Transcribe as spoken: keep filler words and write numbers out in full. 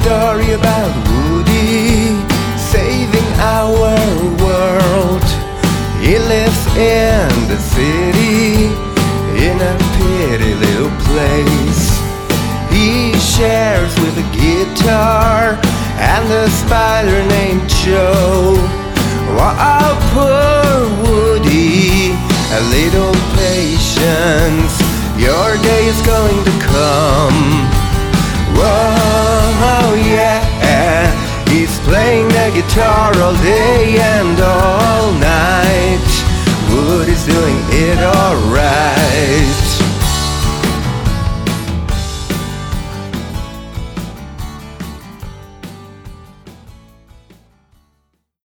story about Woody saving our world. He lives in the city, in a pretty little place. He shares with a guitar and a spider named Joe. Oh, poor Woody, a little patience, your day is going to come. Whoa, yeah, he's playing the guitar all day and all night. Woody's doing it alright.